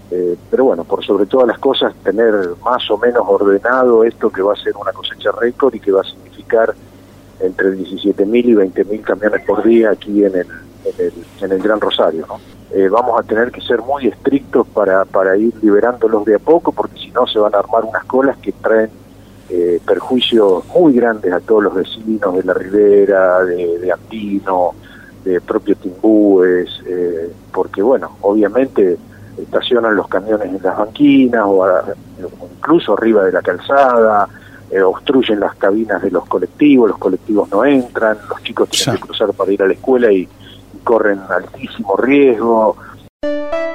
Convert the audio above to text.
Pero bueno, por sobre todas las cosas, tener más o menos ordenado esto que va a ser una cosecha récord y que va a significar entre 17.000 y 20.000 camiones por día aquí en el Gran Rosario, ¿no? Vamos a tener que ser muy estrictos para ir liberándolos de a poco, porque si no se van a armar unas colas que traen perjuicios muy grandes a todos los vecinos de la Ribera, de Andino, de propio Timbúes, porque bueno, obviamente estacionan los camiones en las banquinas o incluso arriba de la calzada, obstruyen las cabinas de los colectivos no entran, los chicos tienen que cruzar para ir a la escuela y corren altísimo riesgo.